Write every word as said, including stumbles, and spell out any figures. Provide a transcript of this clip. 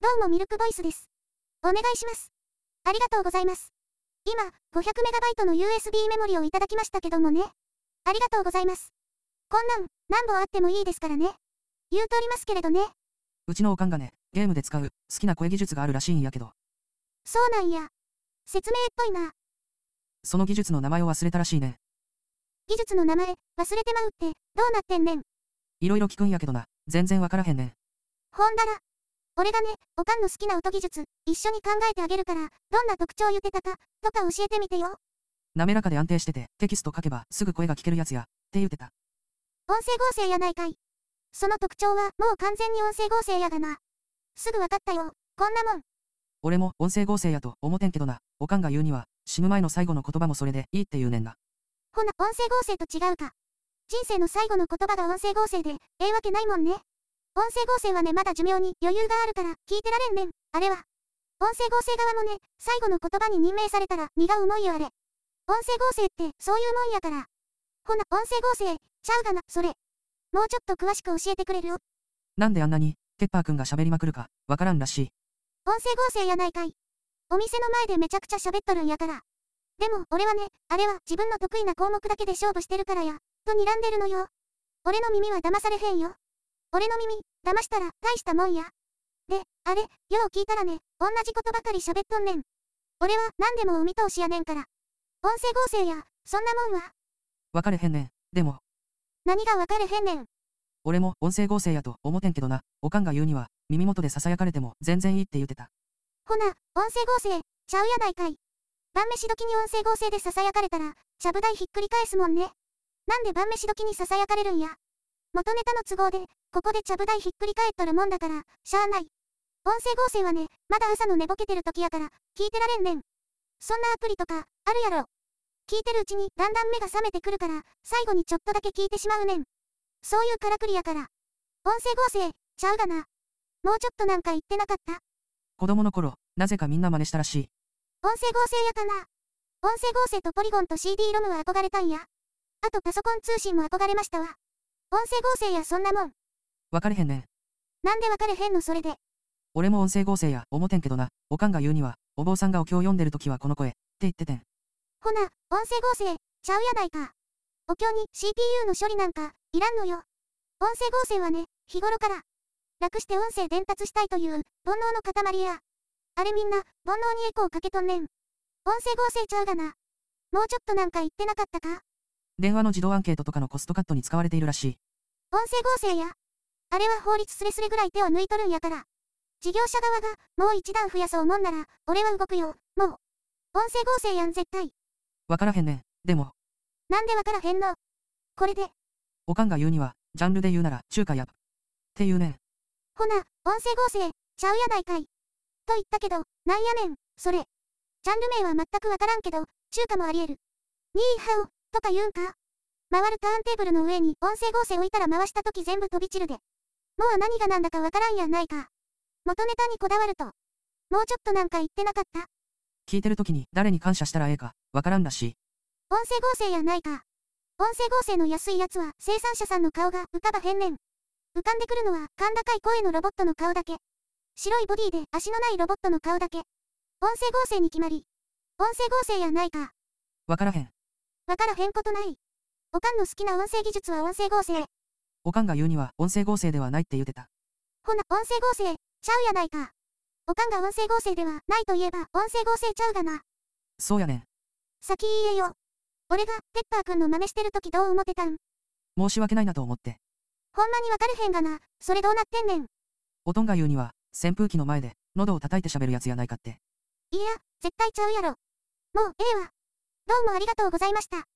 どうもミルクボイスです。お願いします。ありがとうございます。今、ごひゃくメガバイト の ユーエスビー メモリをいただきましたけどもね。ありがとうございます。こんなん、何本あってもいいですからね。言うとおりますけれどね。 うちのおかんがね、ゲームで使う、好きな声技術があるらしいんやけど。 そうなんや。説明っぽいな。 その技術の名前を忘れたらしいね。 技術の名前、忘れてまうって、どうなってんねん。 いろいろ聞くんやけどな、全然わからへんねん。 ほんだら。俺がね、おかんの好きな音技術、一緒に考えてあげるから、どんな特徴言ってたか、とか教えてみてよ。 滑らかで安定してて、テキスト書けばすぐ声が聞けるやつや、って言ってた。 音声合成やないかい。その特徴は、もう完全に音声合成やがな。すぐわかったよ、こんなもん。 俺も音声合成やと思てんけどな、おかんが言うには、死ぬ前の最後の言葉もそれでいいって言うねんな。 ほな、音声合成と違うか。人生の最後の言葉が音声合成で、ええわけないもんね。音声合成はね、まだ寿命に余裕があるから、聞いてられんねん、あれは。音声合成側もね、最後の言葉に任命されたら、荷が重いよあれ。音声合成って、そういうもんやから。ほな、音声合成、ちゃうがな、それ。もうちょっと詳しく教えてくれるよ。 なんであんなに、ペッパーくんが喋りまくるか、わからんらしい。 音声合成やないかい。お店の前でめちゃくちゃ喋っとるんやから。でも、俺はね、あれは自分の得意な項目だけで勝負してるからや、と睨んでるのよ。俺の耳は騙されへんよ。俺の耳、騙したら大したもんや。で、あれ、よう聞いたらね、同じことばかり喋っとんねん。俺は何でもお見通しやねんから。音声合成や、そんなもんは。 わかれへんねん。でも、 何がわかれへんねん。 俺も音声合成やと思てんけどな、おかんが言うには、耳元で囁かれても全然いいって言ってた。 ほな、音声合成、ちゃうやないかい。晩飯時に音声合成で囁かれたら、ちゃぶ台ひっくり返すもんね。なんで晩飯時に囁かれるんや。元ネタの都合で、ここでちゃぶ台ひっくり返っとるもんだから、しゃあない。音声合成はね、まだ朝の寝ぼけてる時やから、聞いてられんねん。そんなアプリとか、あるやろ。聞いてるうちにだんだん目が覚めてくるから、最後にちょっとだけ聞いてしまうねん。そういうからくりやから。音声合成、ちゃうがな。もうちょっとなんか言ってなかった。 子供の頃、なぜかみんな真似したらしい。 音声合成やかな。音声合成とポリゴンと シーディー ロムは憧れたんや。あとパソコン通信も憧れましたわ。音声合成やそんなもん。 わかれへんねん。 なんでわかれへんのそれで。 俺も音声合成や思てんけどな、おかんが言うには、お坊さんがお経を読んでる時はこの声、って言っててん。 ほな、音声合成、ちゃうやないか。お経に シーピーユー の処理なんか、いらんのよ。音声合成はね、日頃から、楽して音声伝達したいという、煩悩の塊や。あれみんな、煩悩にエコーかけとんねん。音声合成ちゃうがな。もうちょっとなんか言ってなかったか。 電話の自動アンケートとかのコストカットに使われているらしい。 音声合成や。あれは法律スレスレぐらい手を抜いとるんやから。事業者側が、もう一段増やそうもんなら、俺は動くよ、もう。音声合成やん絶対。 わからへんねん。でも、 なんでわからへんの。これで。 おかんが言うには、ジャンルで言うなら、中華や、って言うねん。 ほな、音声合成、ちゃうやないかい。と言ったけど、なんやねん、それ。ジャンル名は全くわからんけど、中華もあり得る。ニーハオ、とか言うんか。回るターンテーブルの上に音声合成置いたら回したとき全部飛び散るで。もう何がなんだかわからんやないか。元ネタにこだわると。もうちょっとなんか言ってなかった。 聞いてるときに誰に感謝したらええか、わからんらしい。 音声合成やないか。音声合成の安いやつは生産者さんの顔が浮かばへんねん。浮かんでくるのは甲高い声のロボットの顔だけ。白いボディで足のないロボットの顔だけ。音声合成に決まり。音声合成やないか。 わからへん。 わからへんことない。おかんの好きな音声技術は音声合成。 おかんが言うには音声合成ではないって言ってた。 ほな、音声合成、ちゃうやないか。おかんが音声合成ではないと言えば音声合成ちゃうがな。 そうやねん。 先言えよ。俺がペッパーくんの真似してるときどう思ってたん。 申し訳ないなと思って。 ほんまにわかれへんがな。それどうなってんねん。 おとんが言うには、扇風機の前で、喉を叩いて喋るやつやないかって。 いや、絶対ちゃうやろ。もう、ええわ。どうもありがとうございました。